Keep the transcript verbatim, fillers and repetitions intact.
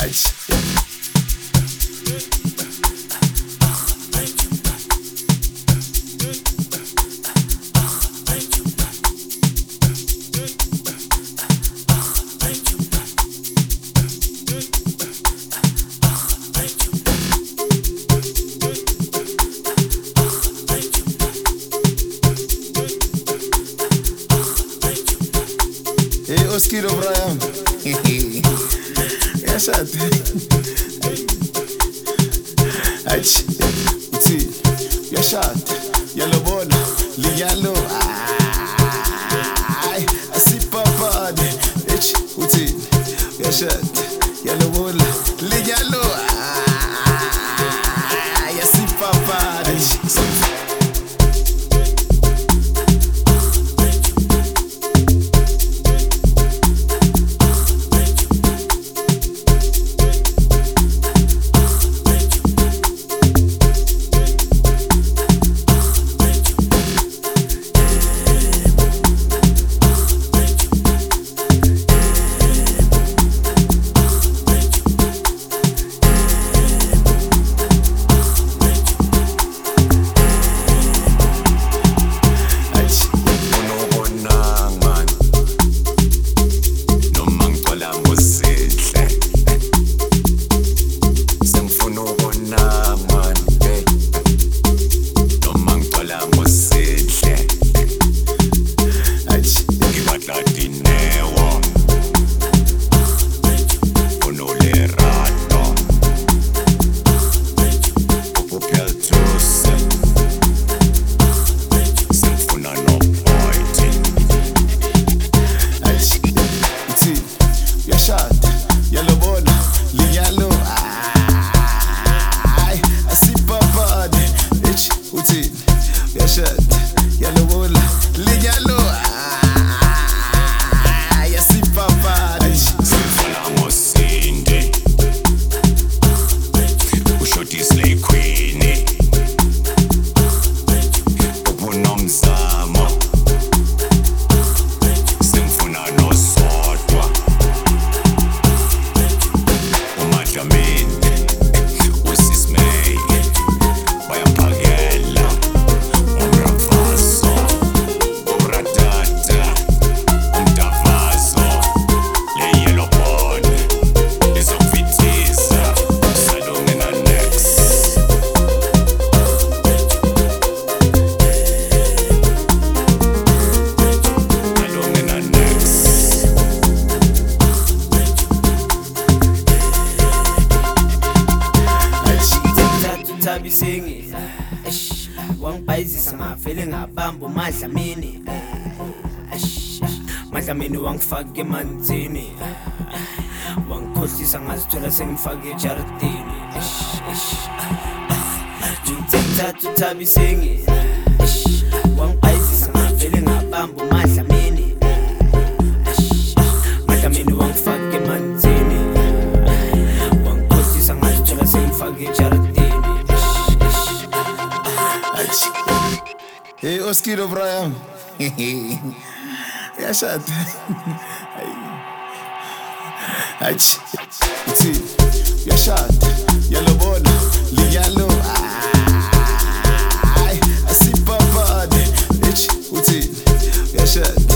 Oskiro Brian. Yaşat. Aç. Uti. Yaşat. Yellow ball. Liyalo. Ay. Asipapade. Aç. Uti. Yaşat. Yellow ball. Liyalo. Ay. Asipapade. Bisingi eish wangibhayizisa ngafele ngabamba uMadlamini eish Madlamini wangifaka emanzini wangikhohlisa ngazithola sengifake ejaradini eish eish ngithatha uThabisingi eish wangibhayizisa ngafele ngabamba uMadlamini eish Madlamini wangifaka emanzini wangikhohlisa ngazithola sengifake ejaradini. Hey, Oskiro Brian. Yaşat. Aç. Uti. Yaşat. Yellow ball. Liyalo. Ay. Asipapade. Aç. Uti. Yaşat.